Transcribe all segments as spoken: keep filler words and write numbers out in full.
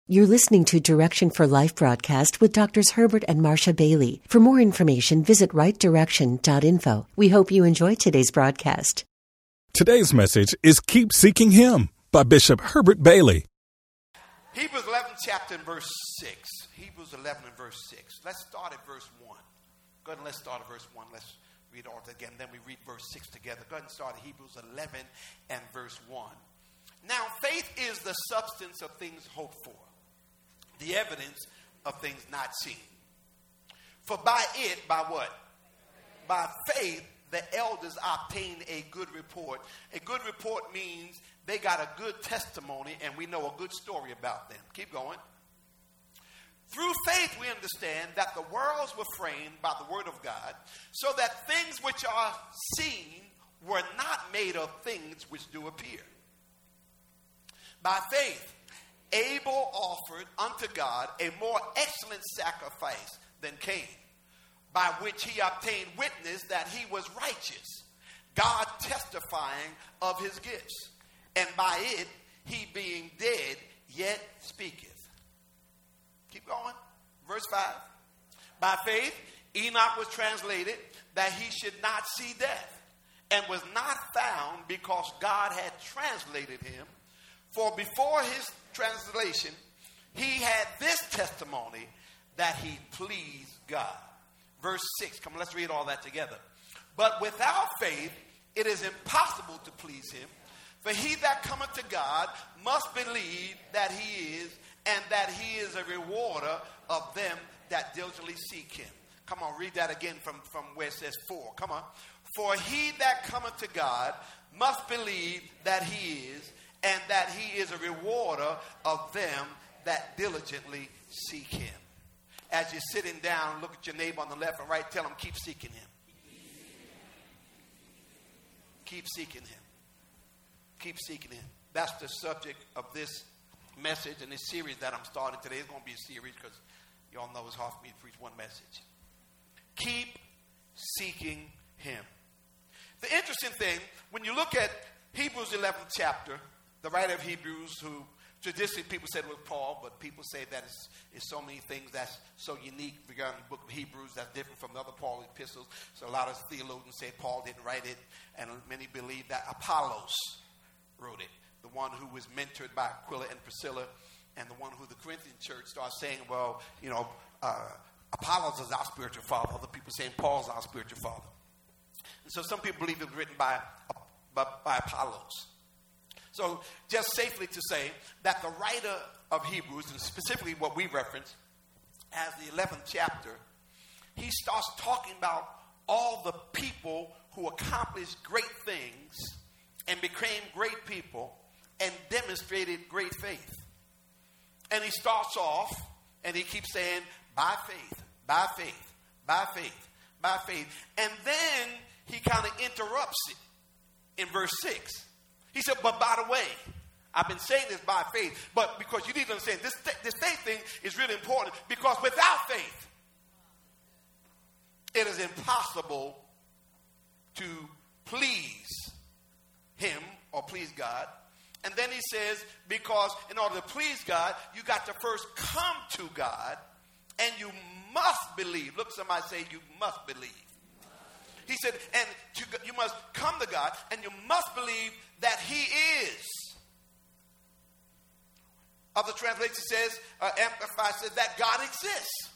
You're listening to Direction for Life broadcast with Doctors Herbert and Marcia Bailey. For more information, visit right direction dot info. We hope you enjoy today's broadcast. Today's message is Keep Seeking Him by Bishop Herbert Bailey. Hebrews eleven chapter and verse six. Hebrews eleven and verse six. Let's start at verse one. Go ahead and let's start at verse one. Let's read all again. Then we read verse six together. Go ahead and start at Hebrews eleven and verse one. Now, faith is the substance of things hoped for, the evidence of things not seen. For by it, by what? By faith, the elders obtained a good report. A good report means they got a good testimony and we know a good story about them. Keep going. Through faith, we understand that the worlds were framed by the word of God, so that things which are seen were not made of things which do appear. By faith, Abel offered unto God a more excellent sacrifice than Cain, by which he obtained witness that he was righteous, God testifying of his gifts, and by it he being dead yet speaketh. Keep going. Verse five. By faith, Enoch was translated that he should not see death, and was not found because God had translated him. For before his translation, he had this testimony that he pleased God. Verse six. Come on, let's read all that together. But without faith, it is impossible to please him. For he that cometh to God must believe that he is, and that he is a rewarder of them that diligently seek him. Come on, read that again from, from where it says for. Come on. For he that cometh to God must believe that he is, and that he is a rewarder of them that diligently seek him. As you're sitting down, look at your neighbor on the left and right. Tell him, keep seeking him. Keep seeking him. Keep seeking him. That's the subject of this message and this series that I'm starting today. It's going to be a series because you all know it's hard for me to preach one message. Keep seeking him. The interesting thing, when you look at Hebrews eleventh chapter, the writer of Hebrews, who traditionally people said was Paul, but people say that it's, it's so many things that's so unique regarding the book of Hebrews that's different from the other Paul epistles. So a lot of theologians say Paul didn't write it, and many believe that Apollos wrote it, the one who was mentored by Aquila and Priscilla, and the one who the Corinthian church started saying, well, you know, uh, Apollos is our spiritual father. Other people saying Paul's our spiritual father. And so some people believe it was written by, by, by Apollos. So just safely to say that the writer of Hebrews, and specifically what we reference as the eleventh chapter, he starts talking about all the people who accomplished great things and became great people and demonstrated great faith. And he starts off and he keeps saying, by faith, by faith, by faith, by faith. And then he kind of interrupts it in verse six. He said, but by the way, I've been saying this by faith, but because you need to understand, this, this faith thing is really important, because without faith, it is impossible to please him or please God. And then he says, because in order to please God, you got to first come to God, and you must believe. Look, somebody say, you must believe. He said, and to, you must come to God, and you must believe that he is. Other translation says, uh, Amplified says that God exists.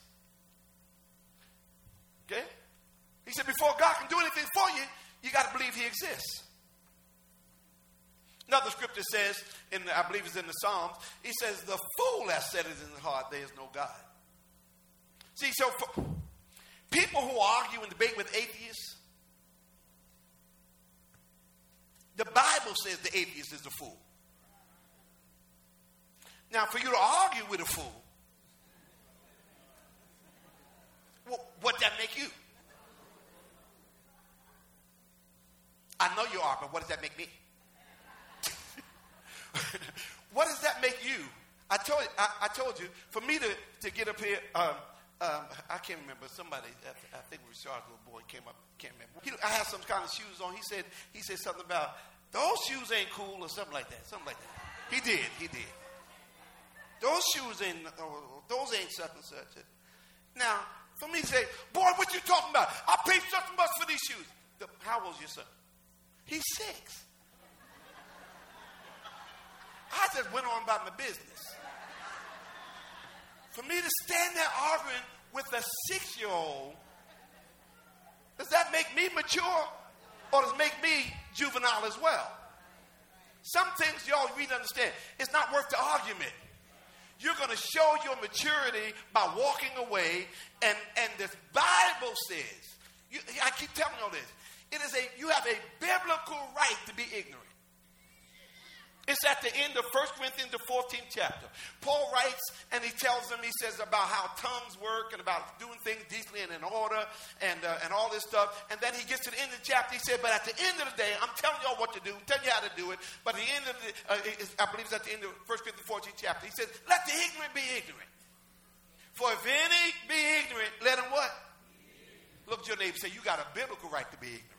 Okay? He said, before God can do anything for you, you got to believe he exists. Another scripture says, in the, I believe it's in the Psalms, he says, the fool has said it in his heart, there is no God. See, so for people who argue and debate with atheists, the Bible says the atheist is a fool. Now, for you to argue with a fool, well, what that make you? I know you are, but what does that make me? What does that make you? I told you, I, I told you, for me to, to get up here, um, um, I can't remember, somebody, I, I think it was Charles' little boy came up, can't remember. He, I had some kind of shoes on. He said, he said something about, those shoes ain't cool or something like that, something like that. He did, he did. those shoes ain't, oh, those ain't such and such. Now, for me to say, boy, what you talking about? I paid such and much for these shoes. The, how old's your son? He's six. I just went on about my business. For me to stand there arguing with a six-year-old, does that make me mature or does it make me juvenile as well? Some things y'all really understand. It's not worth the argument. You're going to show your maturity by walking away, and, and the Bible says, you, I keep telling you all this, it is a, you have a biblical right to be ignorant. It's at the end of First Corinthians, the fourteenth chapter. Paul writes, and he tells them, he says about how tongues work and about doing things decently and in order and uh, and all this stuff. And then he gets to the end of the chapter. He said, but at the end of the day, I'm telling y'all what to do, telling you how to do it. But at the end of the, uh, is, I believe it's at the end of First Corinthians, fourteenth chapter. He says, let the ignorant be ignorant. For if any be ignorant, let him what? Look at your neighbor and say, you got a biblical right to be ignorant.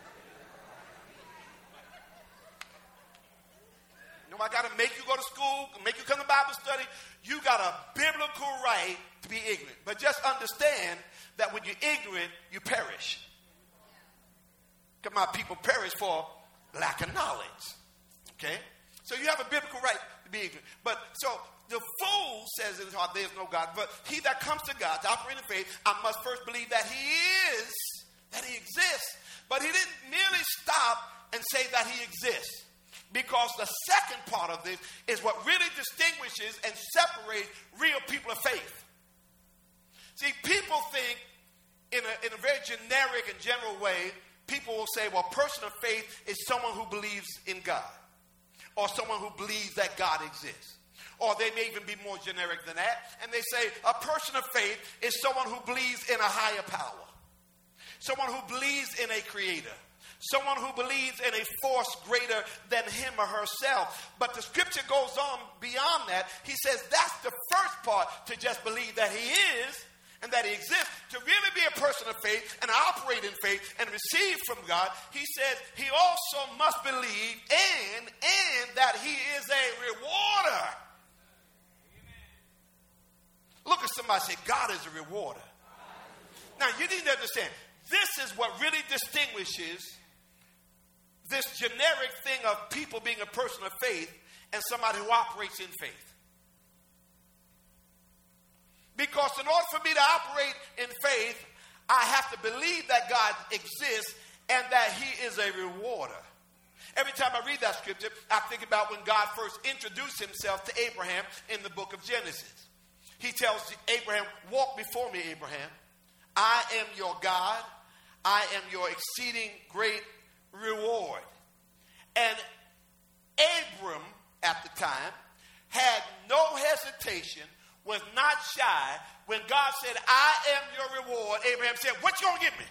No, I got to make you go to school, make you come to Bible study. You got a biblical right to be ignorant. But just understand that when you're ignorant, you perish. Because my people perish for lack of knowledge. Okay? So you have a biblical right to be ignorant. But so the fool says in his heart, there is no God. But he that comes to God, to operate in faith, I must first believe that he is, that he exists. But he didn't merely stop and say that he exists. Because the second part of this is what really distinguishes and separates real people of faith. See, people think in a, in a very generic and general way, people will say, well, a person of faith is someone who believes in God. Or someone who believes that God exists. Or they may even be more generic than that. And they say a person of faith is someone who believes in a higher power. Someone who believes in a creator. Someone who believes in a force greater than him or herself. But the scripture goes on beyond that. He says that's the first part, to just believe that he is and that he exists. To really be a person of faith and operate in faith and receive from God, he says he also must believe and, and that he is a rewarder. Look at somebody and say, God is a rewarder. Now, you need to understand, this is what really distinguishes this generic thing of people being a person of faith and somebody who operates in faith. Because in order for me to operate in faith, I have to believe that God exists and that he is a rewarder. Every time I read that scripture, I think about when God first introduced himself to Abraham in the book of Genesis. He tells Abraham, walk before me, Abraham. I am your God. I am your exceeding great reward. And Abram, at the time, had no hesitation, was not shy. When God said, I am your reward, Abraham said, what you going to give me?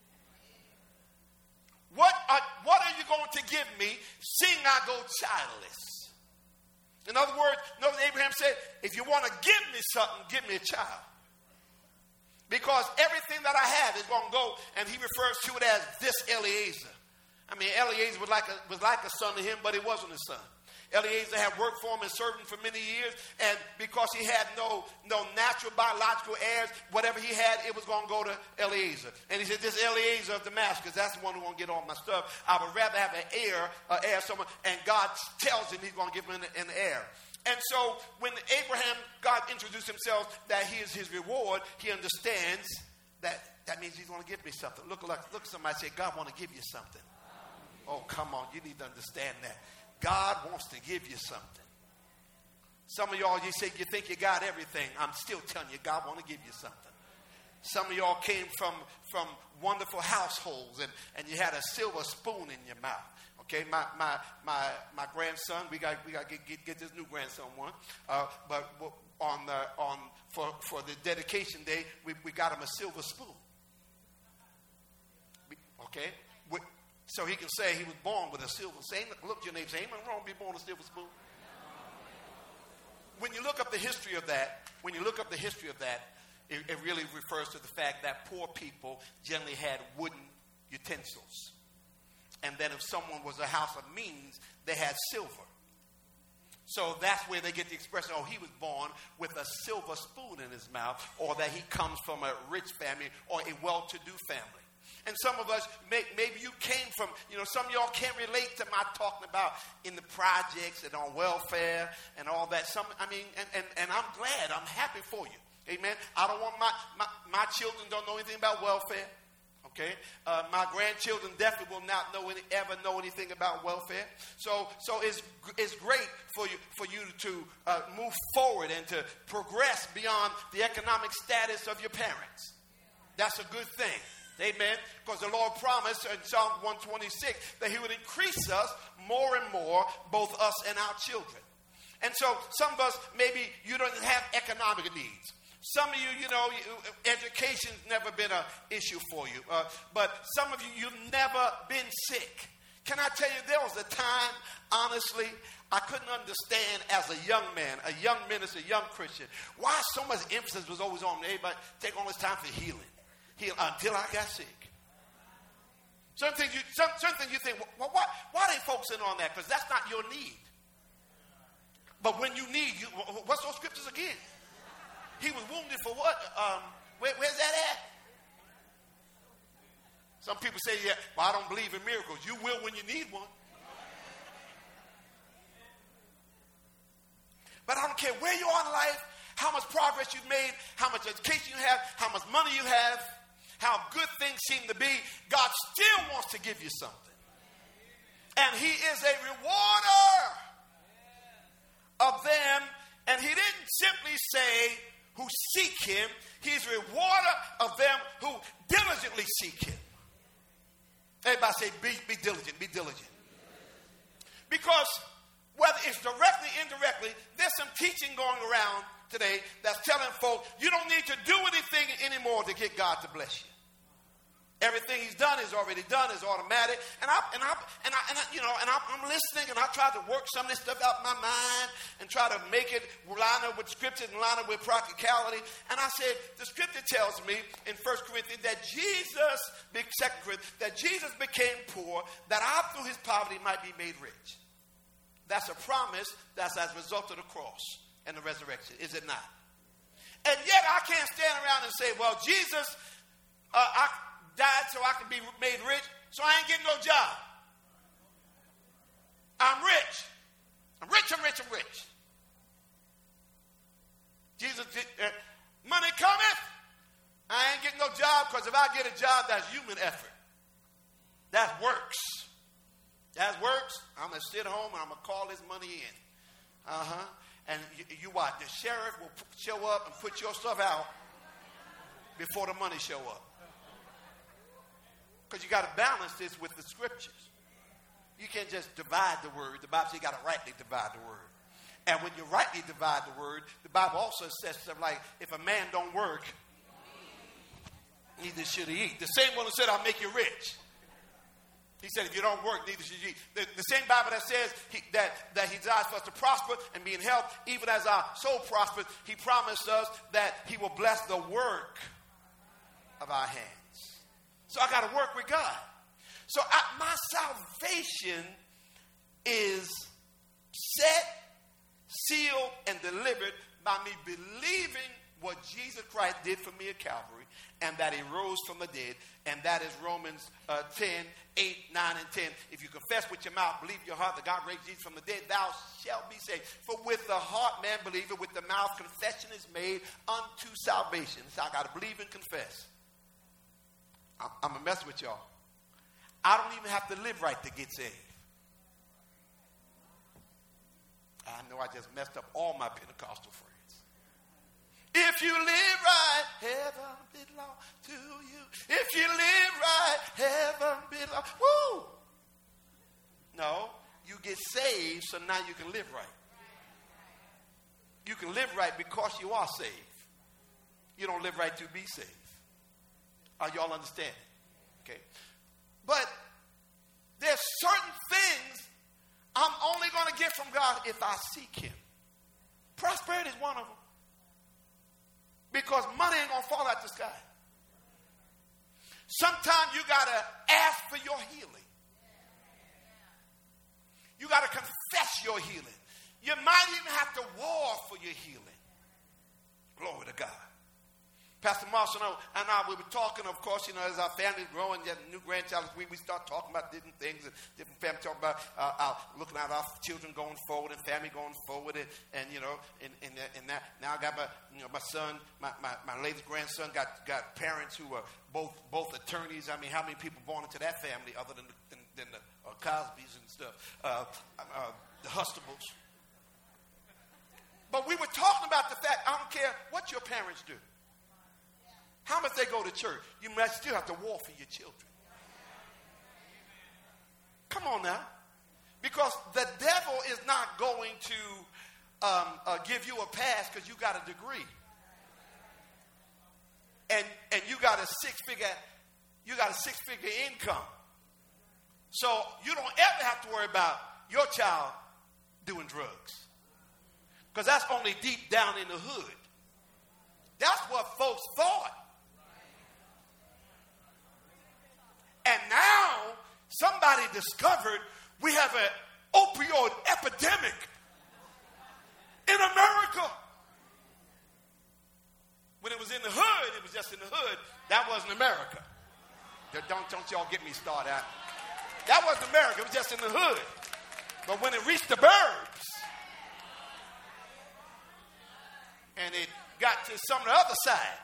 What are, what are you going to give me, seeing I go childless? In other words, notice Abraham said, if you want to give me something, give me a child. Because everything that I have is going to go, and he refers to it as this Eliezer. I mean, Eliezer was like a, was like a son to him, but he wasn't a son. Eliezer had worked for him and served him for many years, and because he had no, no natural biological heirs, whatever he had, it was going to go to Eliezer. And he said, this Eliezer of Damascus, that's the one who's going to get all my stuff. I would rather have an heir, uh, heir someone, and God tells him he's going to give him an, an heir. And so when Abraham, God introduced himself that he is his reward, he understands that that means he's going to give me something. Look, look, look at somebody say, God want to give you something. Oh, come on, you need to understand that. God wants to give you something. Some of y'all, you say you think you got everything. I'm still telling you, God want to give you something. Some of y'all came from, from wonderful households and, and you had a silver spoon in your mouth. Okay, my my my my grandson, we got we got to get, get get this new grandson one. Uh, but on the on for, for the dedication day, we, we got him a silver spoon. Okay, we, so he can say he was born with a silver. Say, look at your neighbor, say, ain't nothing wrong with being born with a silver spoon. When you look up the history of that, when you look up the history of that, it, it really refers to the fact that poor people generally had wooden utensils. And then if someone was a house of means, they had silver. So that's where they get the expression, oh, he was born with a silver spoon in his mouth, or that he comes from a rich family or a well-to-do family. And some of us, may, maybe you came from, you know, some of y'all can't relate to my talking about in the projects and on welfare and all that. Some, I mean, and, and, and I'm glad, I'm happy for you. Amen. I don't want my, my, my children don't know anything about welfare. Okay, uh, my grandchildren definitely will not know any, ever know anything about welfare. So, so it's it's great for you for you to uh, move forward and to progress beyond the economic status of your parents. That's a good thing, amen. Because the Lord promised in Psalm one twenty-six that He would increase us more and more, both us and our children. And so, some of us maybe you don't have economic needs. Some of you, you know, you, education's never been an issue for you. Uh, but some of you, you've never been sick. Can I tell you, there was a time, honestly, I couldn't understand as a young man, a young minister, a young Christian, why so much emphasis was always on everybody take all this time for healing. Heal until I got sick. Certain things you, some, certain things you think, well, why, why are they focusing on that? Because that's not your need. But when you need, you, what's those scriptures again? He was wounded for what? Um, where, where's that at? Some people say, yeah, well, I don't believe in miracles. You will when you need one. But I don't care where you are in life, how much progress you've made, how much education you have, how much money you have, how good things seem to be. God still wants to give you something. And He is a rewarder of them. And He didn't simply say, who seek Him. He's a rewarder of them who diligently seek Him. Everybody say, be, be diligent, be diligent. Because whether it's directly, indirectly, there's some teaching going around today that's telling folks, you don't need to do anything anymore to get God to bless you. Everything He's done is already done, is automatic. And I, and I, and I, and I you know, and I, I'm listening, and I try to work some of this stuff out in my mind and try to make it line up with Scripture and line up with practicality. And I said, the Scripture tells me in First Corinthians that Jesus, Second Corinthians, that Jesus became poor, that I through His poverty might be made rich. That's a promise that's as a result of the cross and the resurrection, is it not? And yet I can't stand around and say, well, Jesus, uh, I. died so I can be made rich, so I ain't getting no job. I'm rich. I'm rich, I'm rich, I'm rich. Jesus, uh, money cometh. I ain't getting no job because if I get a job, that's human effort. That works. That works. I'm going to sit home and I'm going to call this money in. Uh-huh. And you, you what? The sheriff will show up and put your stuff out before the money show up. Because you got to balance this with the Scriptures. You can't just divide the word. The Bible says you got to rightly divide the word. And when you rightly divide the word, the Bible also says stuff like, if a man don't work, neither should he eat. The same one who said, I'll make you rich. He said, if you don't work, neither should you eat. The, the same Bible that says he, that, that He desires for us to prosper and be in health, even as our soul prospers, He promised us that He will bless the work of our hands. So I got to work with God. So I, my salvation is set, sealed, and delivered by me believing what Jesus Christ did for me at Calvary, and that He rose from the dead, and that is Romans uh, ten, eight, nine, and ten. If you confess with your mouth, believe in your heart that God raised Jesus from the dead, thou shalt be saved. For with the heart man believeth, with the mouth confession is made unto salvation. So I got to believe and confess. I'm going to mess with y'all. I don't even have to live right to get saved. I know I just messed up all my Pentecostal friends. If you live right, heaven belongs to you. If you live right, heaven belongs. Woo! No, you get saved so now you can live right. You can live right because you are saved. You don't live right to be saved. Are y'all understanding? Okay. But there's certain things I'm only going to get from God if I seek Him. Prosperity is one of them. Because money ain't going to fall out the sky. Sometimes you got to ask for your healing. You got to confess your healing. You might even have to war for your healing. Glory to God. Pastor Marshall and I, we were talking, of course, you know, as our family growing, you have new grandchild, we, we start talking about different things, and different families talking about uh, our, looking at our children going forward and family going forward, and, and you know, and, and, and that, now I got my, you know, my son, my, my, my latest grandson got, got parents who are both both attorneys. I mean, how many people born into that family other than the, than, than the uh, Cosbys and stuff, uh, uh, the Hustables? But we were talking about the fact, I don't care what your parents do. How much they go to church, you must still have to war for your children. Come on now. Because the devil is not going to um, uh, give you a pass because you got a degree. And and you got a six-figure, you got a six-figure income. So you don't ever have to worry about your child doing drugs. Because that's only deep down in the hood. That's what folks thought. And now somebody discovered we have an opioid epidemic in America. When it was in the hood, it was just in the hood. That wasn't America. Don't, don't y'all get me started out. That wasn't America. It was just in the hood. But when it reached the burbs, and it got to some of the other side,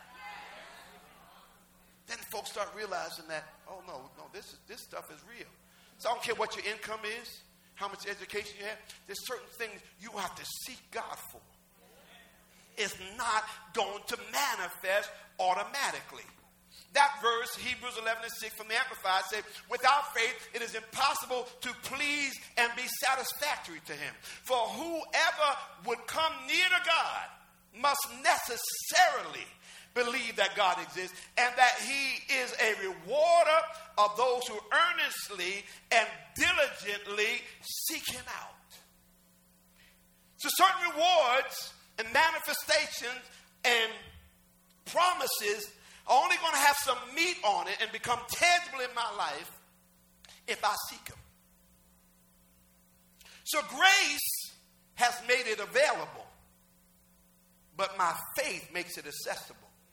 then folks start realizing that, oh, no, no, this is, this stuff is real. So I don't care what your income is, how much education you have. There's certain things you have to seek God for. It's not going to manifest automatically. That verse, Hebrews eleven and six from the Amplified, says, without faith, it is impossible to please and be satisfactory to him. For whoever would come near to God must necessarily believe that God exists and that he is a rewarder of those who earnestly and diligently seek him out. So certain rewards and manifestations and promises are only going to have some meat on it and become tangible in my life if I seek them. So grace has made it available, but my faith makes it accessible.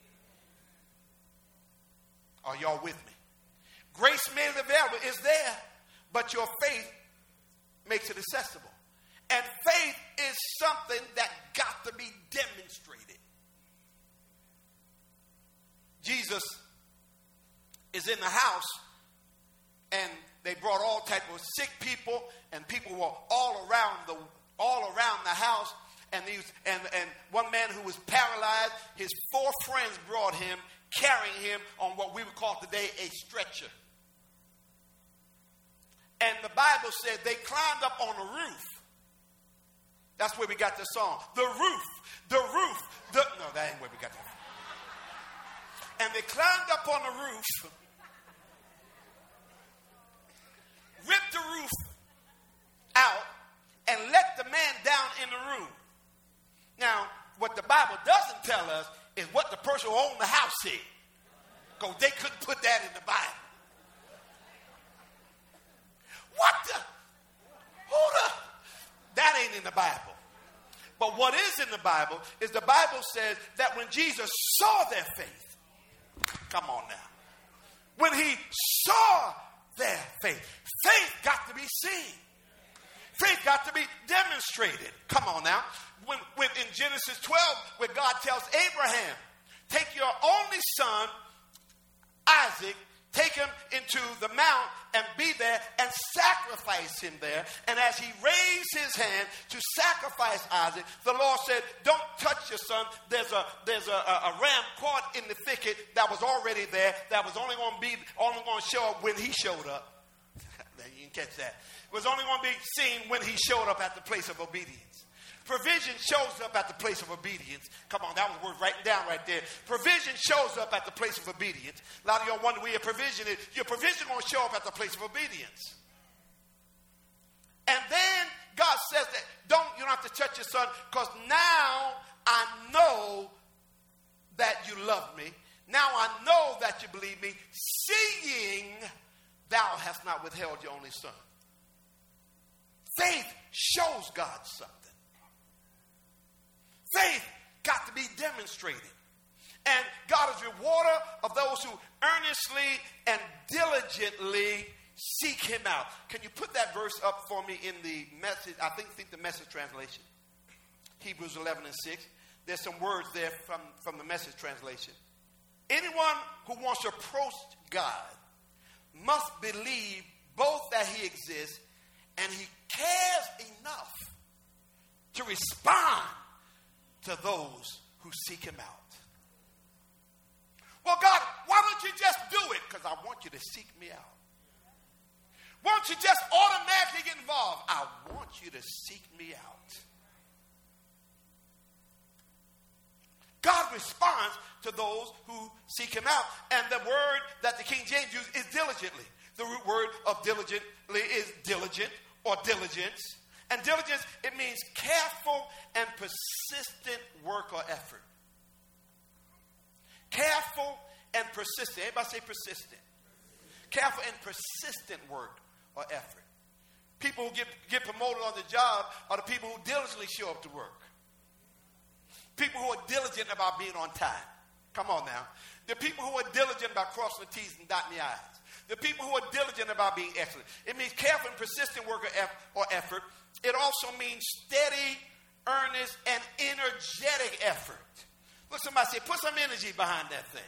Are y'all with me? Grace made it available is there, but your faith makes it accessible. And faith is something that got to be demonstrated. Jesus is in the house, and they brought all types of sick people, and people were all around the all around the house. And these and and one man who was paralyzed, his four friends brought him, carrying him on what we would call today a stretcher. And the Bible said they climbed up on the roof. That's where we got the song. The roof, the roof, the... No, that ain't where we got that. And they climbed up on the roof, ripped the roof out, and let the man down in the room. Now, what the Bible doesn't tell us is what the person who owned the house said. Because they couldn't put that in the Bible. What the? Who the? That ain't in the Bible. But what is in the Bible is the Bible says that when Jesus saw their faith, come on now. When he saw their faith, faith got to be seen. Faith got to be demonstrated. Come on now. When, when in Genesis twelve, where God tells Abraham, take your only son, Isaac, take him into the mount and be there and sacrifice him there. And as he raised his hand to sacrifice Isaac, the Lord said, don't touch your son. There's a there's a, a, a ram caught in the thicket that was already there, that was only going to be only going to show up when he showed up. You can catch that. It was only going to be seen when he showed up at the place of obedience. Provision shows up at the place of obedience. Come on, that was worth writing down right there. Provision shows up at the place of obedience. A lot of y'all wonder where your provision is. Your provision won't show up at the place of obedience. And then God says that don't you don't have to touch your son, because now I know that you love me. Now I know that you believe me, seeing thou hast not withheld your only son. Faith shows God something. Faith got to be demonstrated. And God is rewarder of those who earnestly and diligently seek him out. Can you put that verse up for me in the message? I think, think the Message translation. Hebrews eleven and six. There's some words there from, from the Message translation. Anyone who wants to approach God must believe both that he exists and he cares enough to respond to those who seek him out. Well, God, why don't you just do it? Because I want you to seek me out. Why don't you just automatically get involved? I want you to seek me out. God responds to those who seek him out. And the word that the King James uses is diligently. The root word of diligently is diligent or diligence. And diligence, it means careful and persistent work or effort. Careful and persistent. Everybody say persistent. Careful and persistent work or effort. People who get, get promoted on the job are the people who diligently show up to work. People who are diligent about being on time. Come on now. The people who are diligent about crossing the T's and dotting the I's. The people who are diligent about being excellent. It means careful and persistent work or, eff- or effort. It also means steady, earnest, and energetic effort. Look, somebody say, put some energy behind that thing.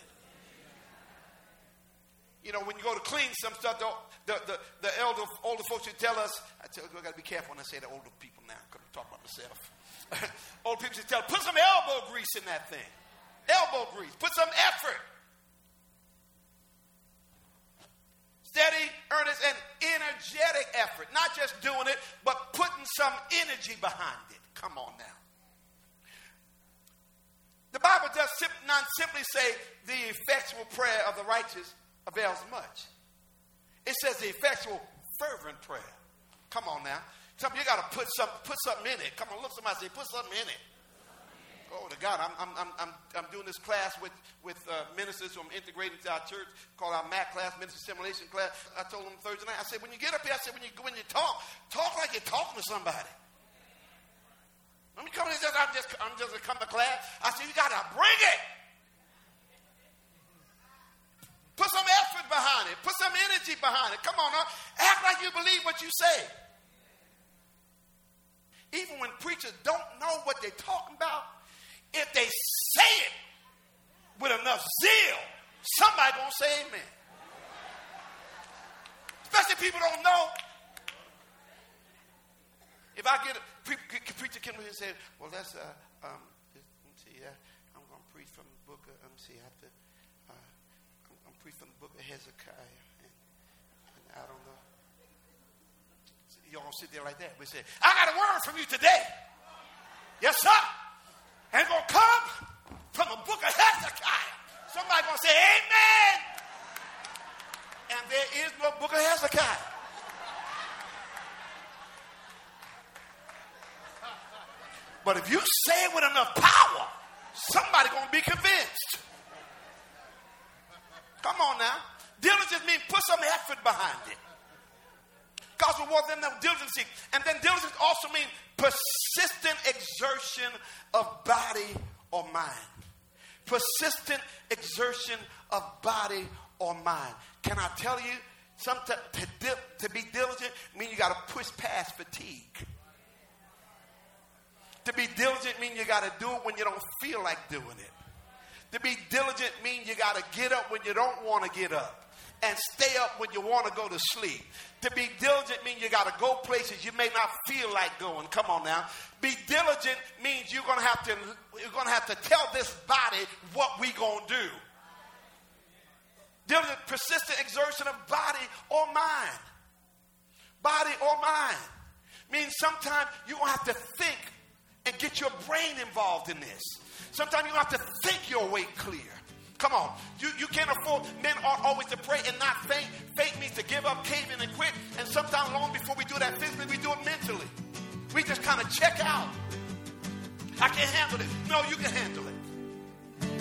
You know, when you go to clean some stuff, the, the, the, the elder, older folks should tell us, I tell you, I got to be careful when I say the older people now, because I'm talking about myself. Old people should tell, put some elbow grease in that thing. Elbow grease. Put some effort. Steady, earnest, and energetic effort. Not just doing it, but putting some energy behind it. Come on now. The Bible does not simply say the effectual prayer of the righteous avails much. It says the effectual fervent prayer. Come on now. Some of you got to put some, put something in it. Come on, look, somebody say, put something in it. Oh, to God, I'm, I'm, I'm, I'm, I'm doing this class with, with uh, ministers who I'm integrating to our church called our M A C class, Minister Assimilation class. I told them Thursday night, I said, when you get up here, I said, when you, when you talk, talk like you're talking to somebody. Let me come in and say, I'm just, I'm just going to come to class. I said, you got to bring it. Put some effort behind it. Put some energy behind it. Come on now. Act like you believe what you say. Even when preachers don't know what they're talking about, if they say it with enough zeal, somebody gonna say amen. Especially people don't know. If I get a pre- preacher come in and say, well, that's, uh, um, let me see, uh, I'm going to preach from the book of, let me see, I have to, uh, I'm, I'm preach from the book of Hezekiah. And, and I don't know. So y'all going to sit there like that. We say, I got a word from you today. Yes, sir. And it's going to come from the book of Hezekiah. Somebody going to say, amen. And there is no book of Hezekiah. But if you say it with enough power, somebody's going to be convinced. Come on now. Diligence means put some effort behind it. God's reward them that diligence. And then diligence also means persistent exertion of body or mind. Persistent exertion of body or mind. Can I tell you, sometimes to, to be diligent means you got to push past fatigue. To be diligent means you got to do it when you don't feel like doing it. To be diligent means you got to get up when you don't want to get up. And stay up when you want to go to sleep. To be diligent means you got to go places you may not feel like going. Come on now. Be diligent means you're going to have to you're going to have to tell this body what we going to do. Diligent, persistent exertion of body or mind. Body or mind means sometimes you're going to have to think and get your brain involved in this. Sometimes you have to think your way clear. Come on. You, you can't afford, men ought always to pray and not faint. Faint means to give up, cave in, and quit. And sometimes long before we do that physically, we do it mentally. We just kind of check out. I can't handle it. No, you can handle it.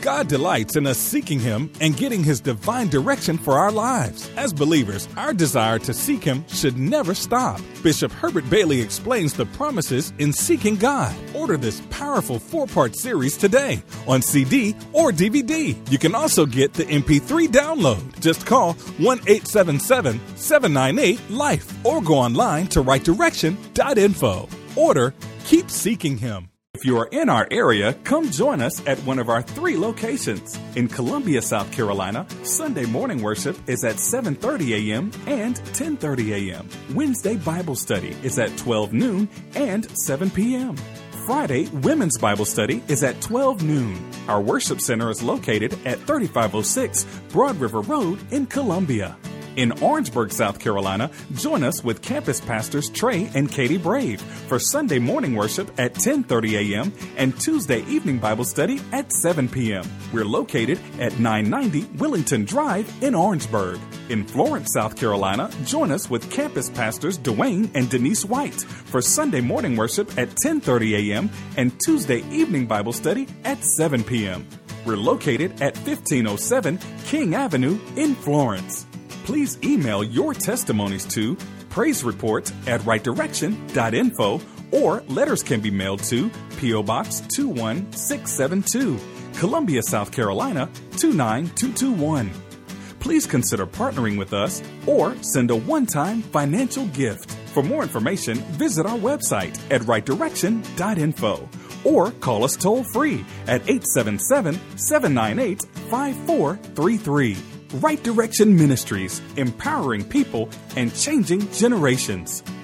God delights in us seeking Him and getting His divine direction for our lives. As believers, our desire to seek Him should never stop. Bishop Herbert Bailey explains the promises in seeking God. Order this powerful four-part series today on C D or D V D. You can also get the M P three download. Just call one eight seven seven, seven nine eight, LIFE or go online to right direction dot info. Order Keep Seeking Him. If you are in our area, come join us at one of our three locations. In Columbia, South Carolina, Sunday morning worship is at seven thirty a.m. and ten thirty a.m. Wednesday Bible study is at twelve noon and seven p.m. Friday Women's Bible study is at twelve noon. Our worship center is located at thirty-five oh six Broad River Road in Columbia. In Orangeburg, South Carolina, join us with campus pastors Trey and Katie Brave for Sunday morning worship at ten thirty a.m. and Tuesday evening Bible study at seven p.m. We're located at nine ninety Willington Drive in Orangeburg. In Florence, South Carolina, join us with campus pastors Dwayne and Denise White for Sunday morning worship at ten thirty a.m. and Tuesday evening Bible study at seven p.m. We're located at fifteen oh seven King Avenue in Florence. Please email your testimonies to praise report at right direction dot info or letters can be mailed to P O. Box two one six seven two, Columbia, South Carolina two nine two two one. Please consider partnering with us or send a one-time financial gift. For more information, visit our website at right direction dot info or call us toll-free at eight seven seven, seven nine eight, five four three three. Right Direction Ministries, empowering people and changing generations.